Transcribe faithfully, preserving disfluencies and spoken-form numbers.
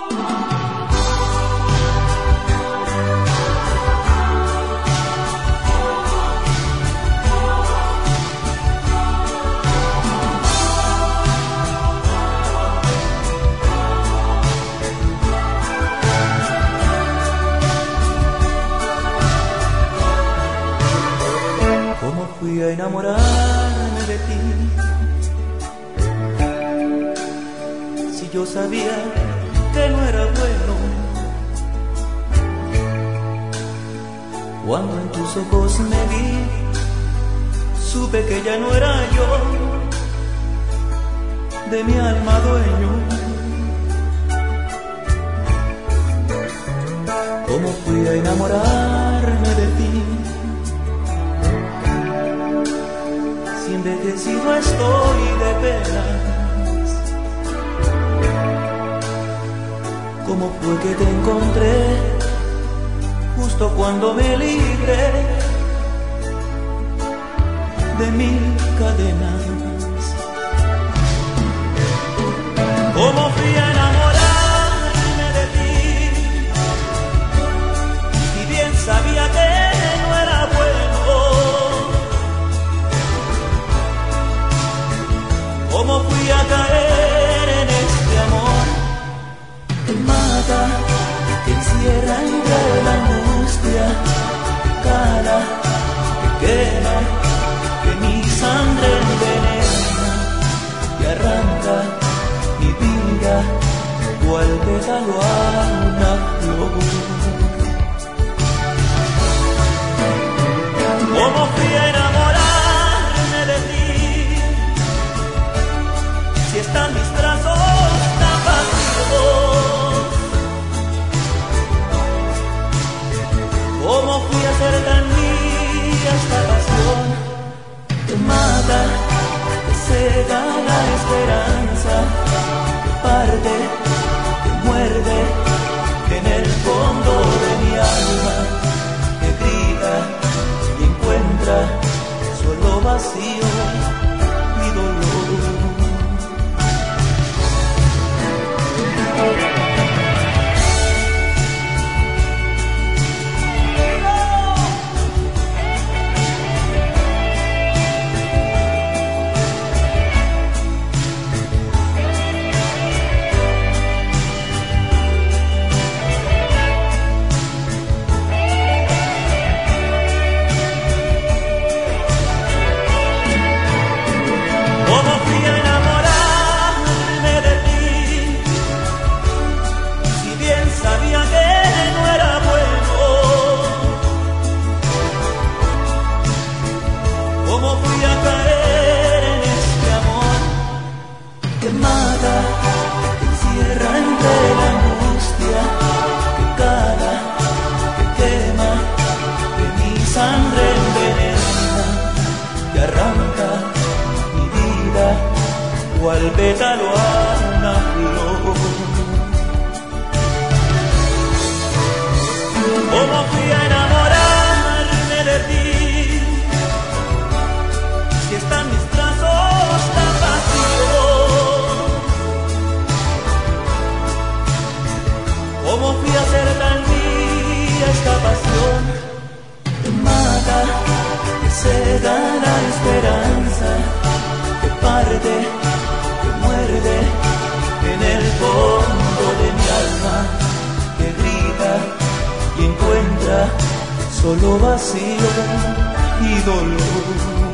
Fui a enamorarme de ti, si yo sabía que no era bueno. Cuando en tus ojos me vi, supe que ya no era yo de mi alma dueño. Como fui a enamorarme de ti, si envejecido estoy de penas. ¿Cómo fue que te encontré justo cuando me libré de mil cadenas? ¿Cómo fui a enamorarme de ti, si bien sabía que no era bueno? ¿Cómo fui a caer en este amor que mata, que encierra entre la angustia, que cala, que quema, que mi sangre envenena, que arranca mi vida cual pétalo a una flor? ¿Cómo fui a enamorarme de ti, si están mis brazos tan vacíos? ¿Cómo fui a ser tan mía esta pasión que mata, que cega la esperanza, que parte, que muerde en el fondo de mi alma, que grita y encuentra solo vacío y dolor? Cual pétalo a una flor. ¿Cómo fui a enamorarme de ti, si están mis brazos tan vacíos? ¿Cómo fui a ser tan mía esta pasión que mata, que cega la esperanza, que parte, en el fondo de mi alma, que grita y encuentra solo vacío y dolor?